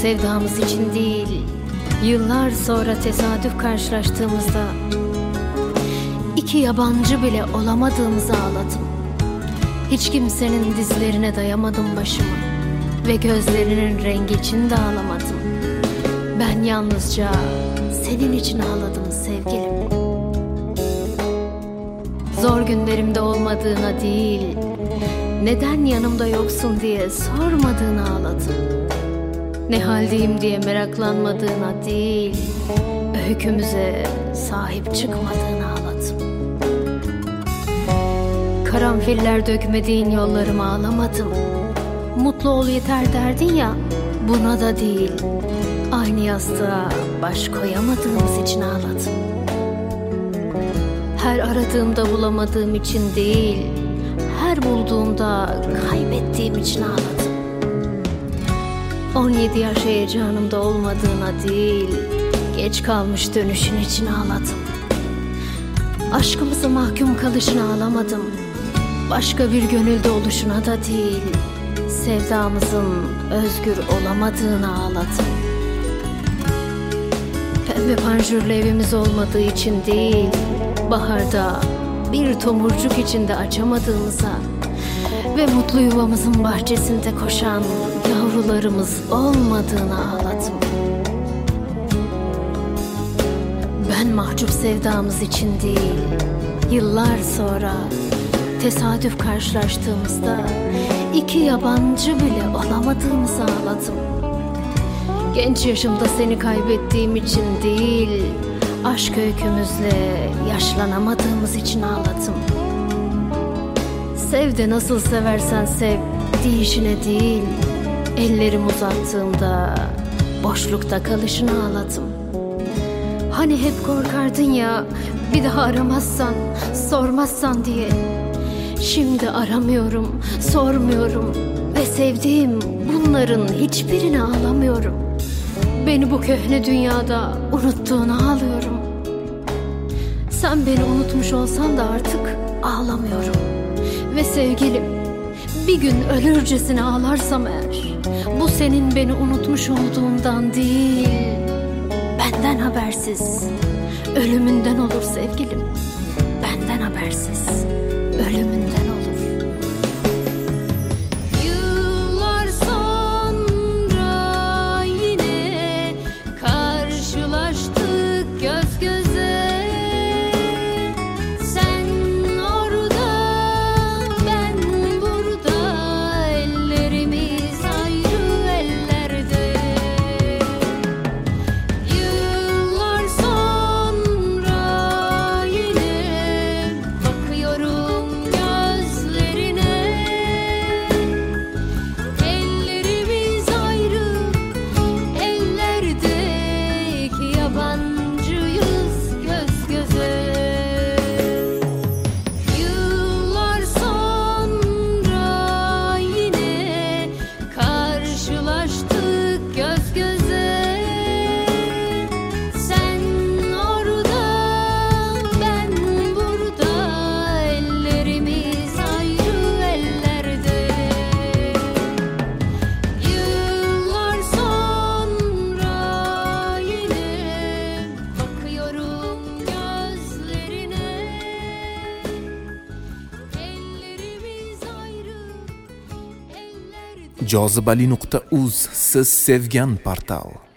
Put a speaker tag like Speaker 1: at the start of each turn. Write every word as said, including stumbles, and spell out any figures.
Speaker 1: sevdamız için değil, yıllar sonra tesadüf karşılaştığımızda iki yabancı bile olamadığımızı ağladım. Hiç kimsenin dizlerine dayamadım başımı ve gözlerinin rengi için de ağlamadım. Ben yalnızca senin için ağladım sevgilim. Zor günlerimde olmadığına değil, neden yanımda yoksun diye sormadığına ağladım. Ne haldeyim diye meraklanmadığına değil, öykümüze sahip çıkmadığına ağladım. Karanfiller dökmediğin yollarıma ağlamadım. Mutlu ol yeter derdin ya, buna da değil, aynı yastığa baş koyamadığımız için ağladım. Her aradığımda bulamadığım için değil, her bulduğumda kaybettiğim için ağladım. on yedi yaş heyecanımda olmadığına değil, geç kalmış dönüşün için ağladım. Aşkımıza mahkum kalışına ağlamadım. Başka bir gönülde oluşuna da değil, sevdamızın özgür olamadığına ağladım. Pembe panjurlu evimiz olmadığı için değil, baharda bir tomurcuk içinde açamadığımıza ve mutlu yuvamızın bahçesinde koşan yavrularımız olmadığına ağladım. Ben mahcup sevdamız için değil, yıllar sonra tesadüf karşılaştığımızda iki yabancı bile olamadığımızı ağladım. Genç yaşımda seni kaybettiğim için değil, aşk öykümüzle yaşlanamadığımız için ağladım. Sev de nasıl seversen sev deyişine değil, ellerim uzattığımda boşlukta kalışına ağladım. Hani hep korkardın ya, bir daha aramazsan, sormazsan diye. Şimdi aramıyorum, sormuyorum ve sevdiğim bunların hiçbirini ağlamıyorum. Beni bu köhne dünyada unuttuğuna ağlıyorum. Sen beni unutmuş olsan da artık ağlamıyorum. Ve sevgilim, bir gün ölürcesine ağlarsam eğer, bu senin beni unutmuş olduğundan değil, benden habersiz ölümünden olur sevgilim. Benden habersiz ölümünden olur.
Speaker 2: Yıllar sonra yine karşılaştık göz göze. Sen orada, ben burada, ellerimiz ayrı ellerde. Yıllar sonra yine bakıyorum gözlerine. Ellerimiz ayrı ellerde, iki yabancıyız göz göze. Yıllar sonra yine karşılaştık göz göze. Sen orada, ben burada, ellerimiz ayrı ellerde. Yıllar sonra yine bakıyorum gözlerine. Ellerimiz ayrı ellerde.
Speaker 3: jozibali nuqta uz siz sevgan portal.